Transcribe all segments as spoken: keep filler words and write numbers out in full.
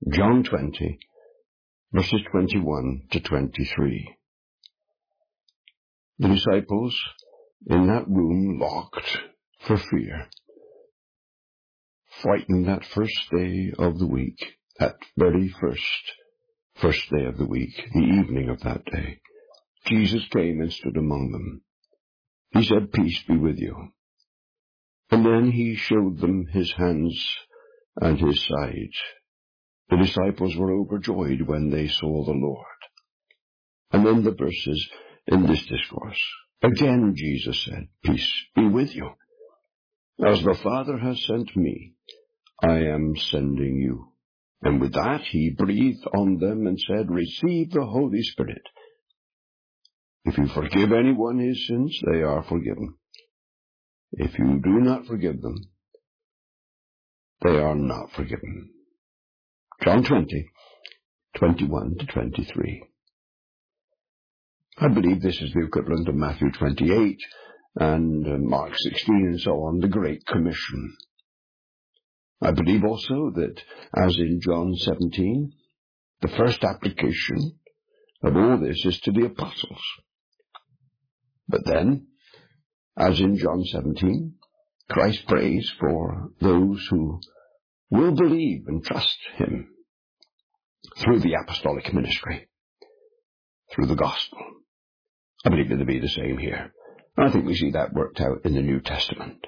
John twenty, verses twenty-one to twenty-three. The disciples in that room locked for fear, frightened that first day of the week, that very first, first day of the week, the evening of that day. Jesus came and stood among them. He said, "Peace be with you." And then he showed them his hands and his side. The disciples were overjoyed when they saw the Lord. And then the verses in this discourse. Again Jesus said, "Peace be with you. As the Father has sent me, I am sending you." And with that he breathed on them and said, "Receive the Holy Spirit. If you forgive anyone his sins, they are forgiven. If you do not forgive them, they are not forgiven." John twenty, twenty-one to twenty-three. I believe this is the equivalent of Matthew twenty-eight and uh, Mark sixteen and so on, the Great Commission. I believe also that, as in John seventeen, the first application of all this is to the apostles. But then, as in John seventeen, Christ prays for those who will believe and trust him through the apostolic ministry, through the gospel. I believe it to be the same here. I think we see that worked out in the New Testament.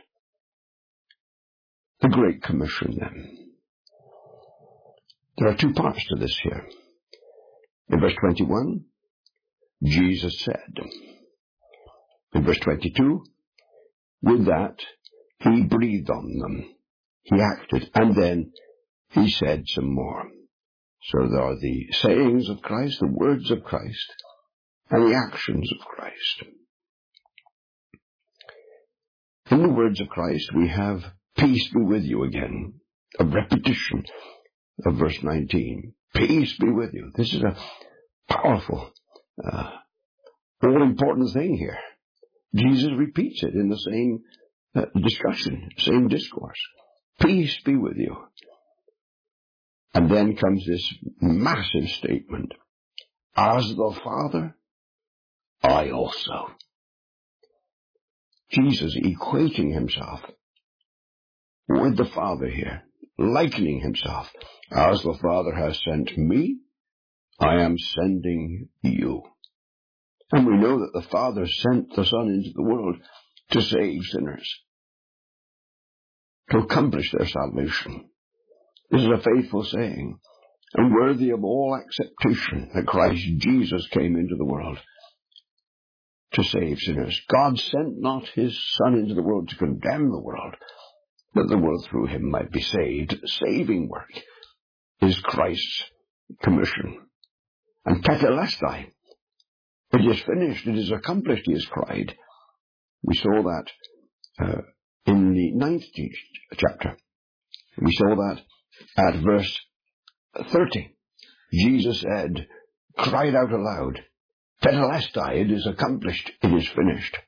The Great Commission, then. There are two parts to this here. In verse twenty-one, Jesus said. In verse twenty-two, with that, he breathed on them. He acted, and then he said some more. So there are the sayings of Christ, the words of Christ, and the actions of Christ. In the words of Christ, we have "Peace be with you" again, a repetition of verse nineteen. Peace be with you. This is a powerful, uh, all-important thing here. Jesus repeats it in the same uh, discussion, same discourse. Peace be with you. And then comes this massive statement. As the Father, I also. Jesus equating himself with the Father here, likening himself. As the Father has sent me, I am sending you. And we know that the Father sent the Son into the world to save sinners, to accomplish their salvation. This is a faithful saying, and worthy of all acceptation, that Christ Jesus came into the world to save sinners. God sent not his Son into the world to condemn the world, that the world through him might be saved. Saving work is Christ's commission. And tetelestai, it is finished, it is accomplished, he has cried. We saw that uh, in the ninth chapter. We saw that at verse thirty. Jesus said, cried out aloud, tetelestai, it is accomplished, it is finished.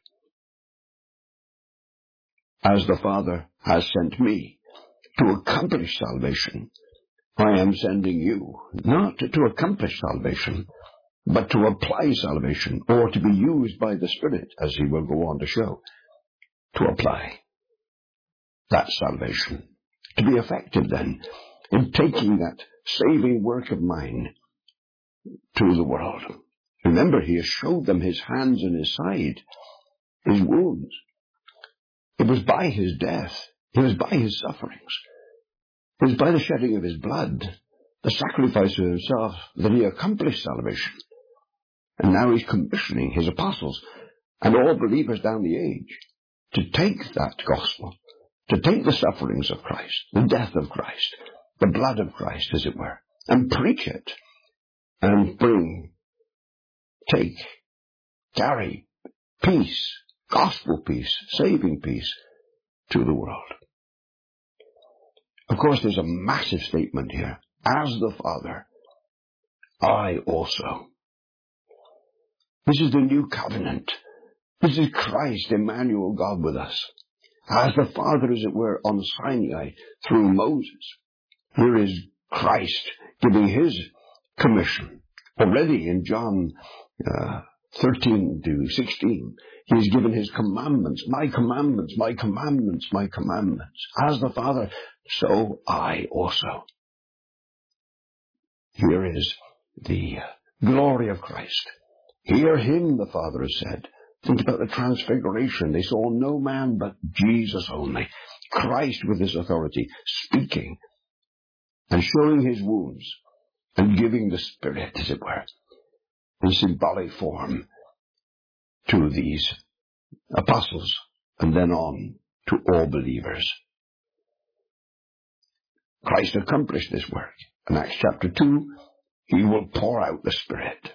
As the Father has sent me to accomplish salvation, I am sending you, not to accomplish salvation, but to apply salvation, or to be used by the Spirit, as he will go on to show, to apply that salvation. To be effective, then, in taking that saving work of mine to the world. Remember, he has showed them his hands and his side, his wounds. It was by his death, it was by his sufferings, it was by the shedding of his blood, the sacrifice of himself, that he accomplished salvation. And now he's commissioning his apostles and all believers down the age to take that gospel, to take the sufferings of Christ, the death of Christ, the blood of Christ, as it were, and preach it, and bring, take, carry peace, gospel peace, saving peace to the world. Of course, there's a massive statement here. As the Father, I also. This is the new covenant. This is Christ, Emmanuel, God with us. As the Father, as it were, on Sinai through Moses. Here is Christ giving his commission. Already in John uh, thirteen to sixteen, he has given his commandments, my commandments, my commandments, my commandments. As the Father, so I also. Here is the glory of Christ. Hear him, the Father has said. Think about the transfiguration. They saw no man but Jesus only. Christ with his authority, speaking and showing his wounds and giving the Spirit, as it were, in symbolic form to these apostles and then on to all believers. Christ accomplished this work. In Acts chapter two, he will pour out the Spirit.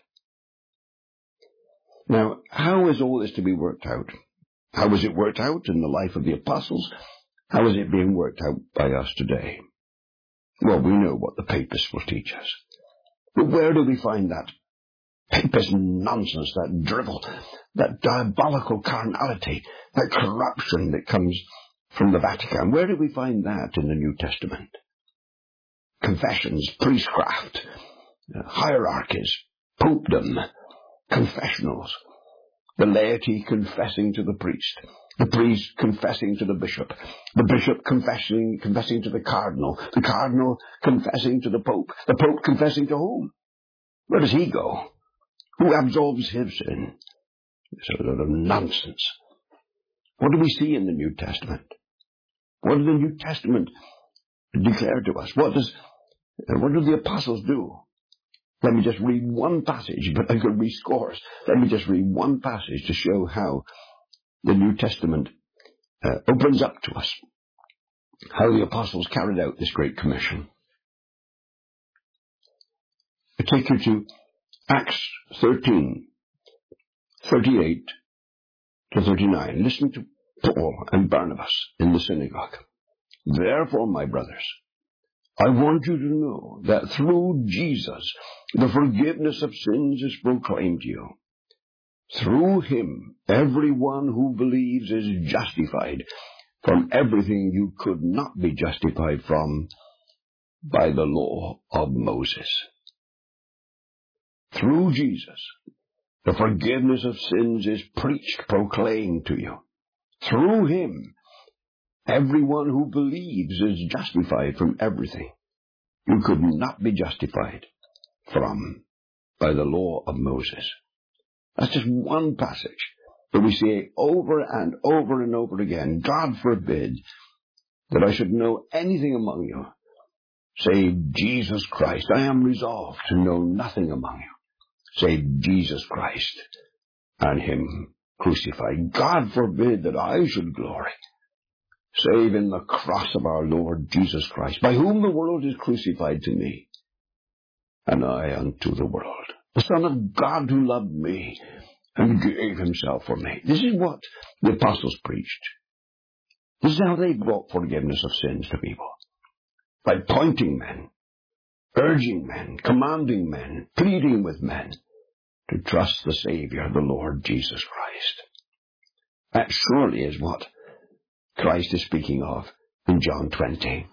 Now, how is all this to be worked out? How was it worked out in the life of the apostles? How is it being worked out by us today? Well, we know what the papists will teach us. But where do we find that papist nonsense, that drivel, that diabolical carnality, that corruption that comes from the Vatican? Where do we find that in the New Testament? Confessions, priestcraft, hierarchies, popedom, confessionals, the laity confessing to the priest, the priest confessing to the bishop, the bishop confessing confessing to the cardinal, the cardinal confessing to the pope, the pope confessing to whom? Where does he go? Who absolves his sin? It's a lot of nonsense. What do we see in the New Testament? What does the New Testament declare to us? What does what do the apostles do? Let me just read one passage, but I could read scores. Let me just read one passage to show how the New Testament uh, opens up to us, how the apostles carried out this great commission. I take you to Acts thirteen, thirty-eight to thirty-nine. Listen to Paul and Barnabas in the synagogue. Therefore, my brothers, I want you to know that through Jesus, the forgiveness of sins is proclaimed to you. Through him, everyone who believes is justified from everything you could not be justified from by the law of Moses. Through Jesus, the forgiveness of sins is preached, proclaimed to you. Through him, everyone who believes is justified from everything you could not be justified from by the law of Moses. That's just one passage, but we see over and over and over again, God forbid that I should know anything among you save Jesus Christ. I am resolved to know nothing among you save Jesus Christ and him crucified. God forbid that I should glory save in the cross of our Lord Jesus Christ, by whom the world is crucified to me, and I unto the world. The Son of God who loved me and gave himself for me. This is what the apostles preached. This is how they brought forgiveness of sins to people. By pointing men, urging men, commanding men, pleading with men to trust the Savior, the Lord Jesus Christ. That surely is what Christ is speaking of in John twenty.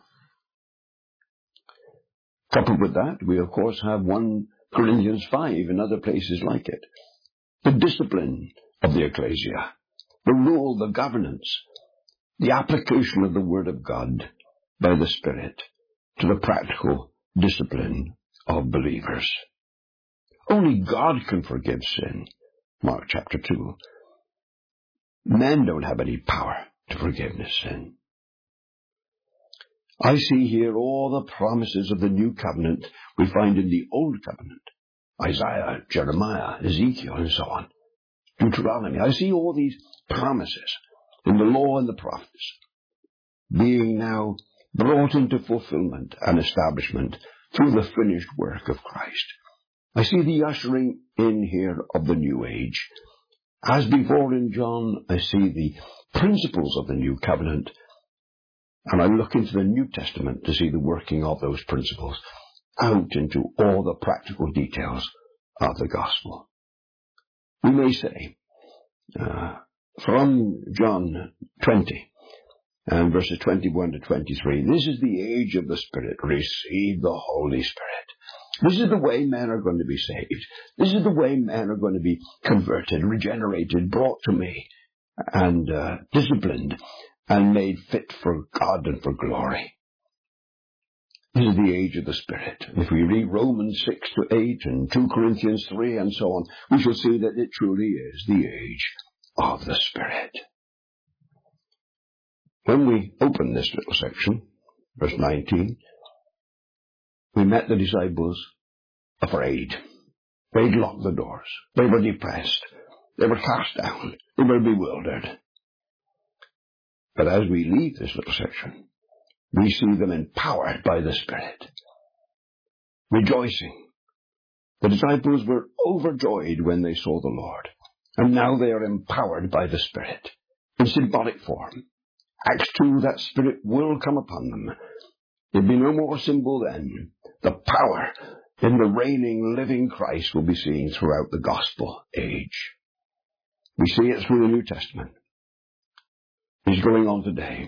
Coupled with that, we of course have First Corinthians five and other places like it. The discipline of the ecclesia, the rule, the governance, the application of the Word of God by the Spirit to the practical discipline of believers. Only God can forgive sin, Mark chapter two. Men don't have any power to forgiveness sin. I see here all the promises of the new covenant we find in the old covenant. Isaiah, Jeremiah, Ezekiel, and so on. Deuteronomy. I see all these promises in the law and the prophets being now brought into fulfillment and establishment through the finished work of Christ. I see the ushering in here of the new age. As before in John, I see the principles of the new covenant, and I look into the New Testament to see the working of those principles out into all the practical details of the gospel. We may say, uh, from John twenty, And verses twenty-one to twenty-three, this is the age of the Spirit. Receive the Holy Spirit. This is the way men are going to be saved. This is the way men are going to be converted, regenerated, brought to me, and uh, disciplined, and made fit for God and for glory. This is the age of the Spirit. If we read Romans six to eight and two Corinthians three and so on, we shall see that it truly is the age of the Spirit. When we open this little section, verse nineteen, we met the disciples afraid. They'd locked the doors. They were depressed. They were cast down. They were bewildered. But as we leave this little section, we see them empowered by the Spirit, rejoicing. The disciples were overjoyed when they saw the Lord, and now they are empowered by the Spirit in symbolic form. Acts two, that Spirit will come upon them. There'll be no more symbol then. The power in the reigning, living Christ will be seen throughout the gospel age. We see it through the New Testament. It's going on today.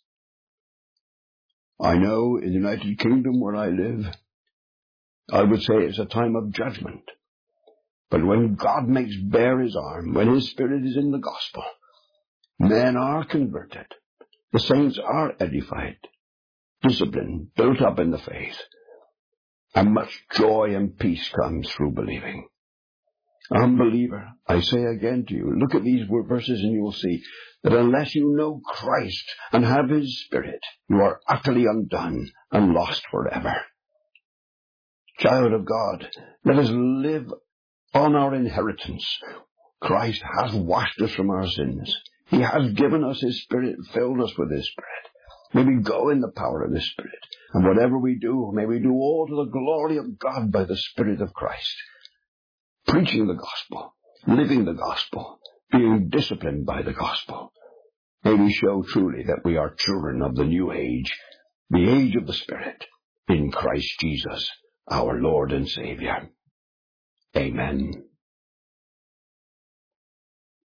I know in the United Kingdom where I live, I would say it's a time of judgment. But when God makes bare his arm, when his Spirit is in the gospel, men are converted. The saints are edified, disciplined, built up in the faith, and much joy and peace comes through believing. Unbeliever, I say again to you, look at these verses and you will see that unless you know Christ and have his Spirit, you are utterly undone and lost forever. Child of God, let us live on our inheritance. Christ has washed us from our sins. He has given us his Spirit, filled us with his Spirit. May we go in the power of his Spirit. And whatever we do, may we do all to the glory of God by the Spirit of Christ. Preaching the gospel, living the gospel, being disciplined by the gospel. May we show truly that we are children of the new age, the age of the Spirit, in Christ Jesus, our Lord and Savior. Amen.